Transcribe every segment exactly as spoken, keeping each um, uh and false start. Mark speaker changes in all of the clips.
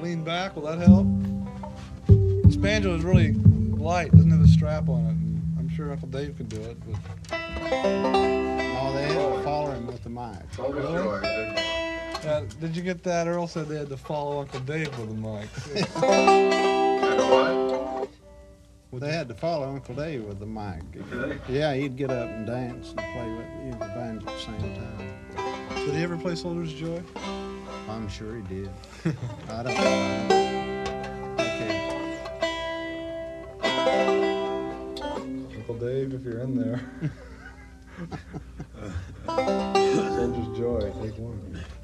Speaker 1: lean back. Will that help? This banjo is really light. Doesn't have a strap on it. And I'm sure Uncle Dave can do it. But
Speaker 2: No, they had to follow him with the mic.
Speaker 1: really? Uh, did you get that? Earl said they had to follow Uncle Dave with the mic.
Speaker 2: They had to follow Uncle Dave with the mic. Yeah, he'd get up and dance and play with you know, the banjo at the same time.
Speaker 1: Did he ever play Soldier's Joy?
Speaker 2: I'm sure he did. I don't know. Okay.
Speaker 1: Uncle Dave, if you're in there. Soldier's Joy, take one.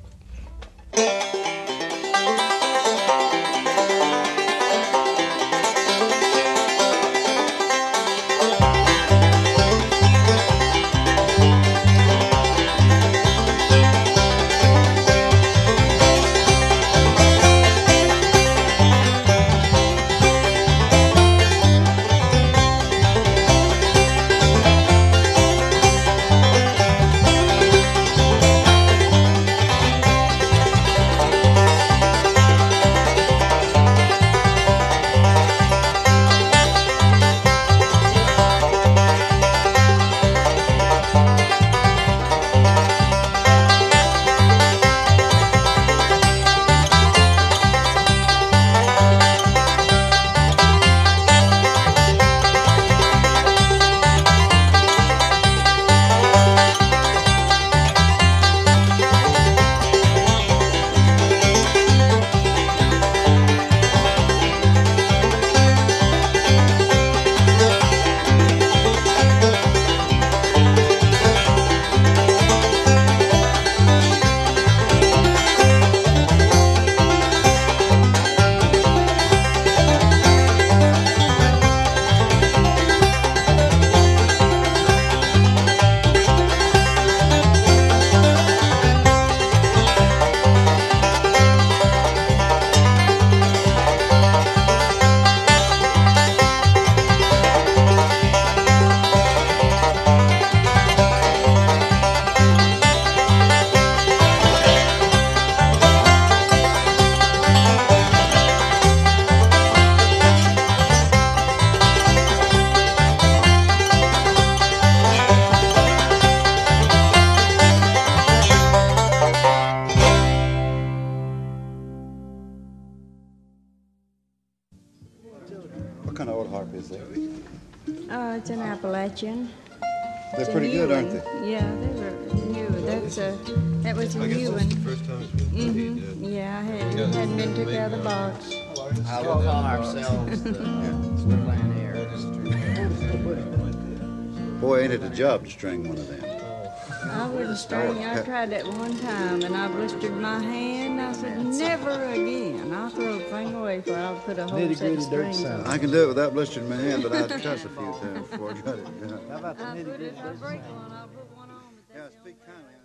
Speaker 3: What kind of old harp is that?
Speaker 4: Oh, it's an Appalachian.
Speaker 3: They're
Speaker 4: It's a
Speaker 3: pretty good,
Speaker 4: new
Speaker 3: aren't
Speaker 4: one.
Speaker 3: they?
Speaker 4: Yeah, they were new. That's a, that was a
Speaker 5: I guess
Speaker 4: new
Speaker 5: this is
Speaker 4: one.
Speaker 5: the first time it's been played.
Speaker 4: Mm-hmm. Yeah, I had, it hadn't been took out of the box.
Speaker 6: I will call ourselves the Woodland Air.
Speaker 3: Boy, ain't it a job to string one of them.
Speaker 4: I wouldn't string. I tried that one time, and I blistered my hand. I said, never again. I'll throw the thing away before I'll put a whole set of strings on.
Speaker 3: I can do it without blistering my hand, but I had to touch a few times before I got it done.
Speaker 2: How about the
Speaker 4: I
Speaker 2: nitty
Speaker 4: put
Speaker 2: gritty
Speaker 4: it, I
Speaker 2: dirt
Speaker 4: break
Speaker 2: sound?
Speaker 4: one, I'll put one on. But
Speaker 3: Yeah,
Speaker 4: that's the
Speaker 3: speak
Speaker 4: only
Speaker 3: kindly.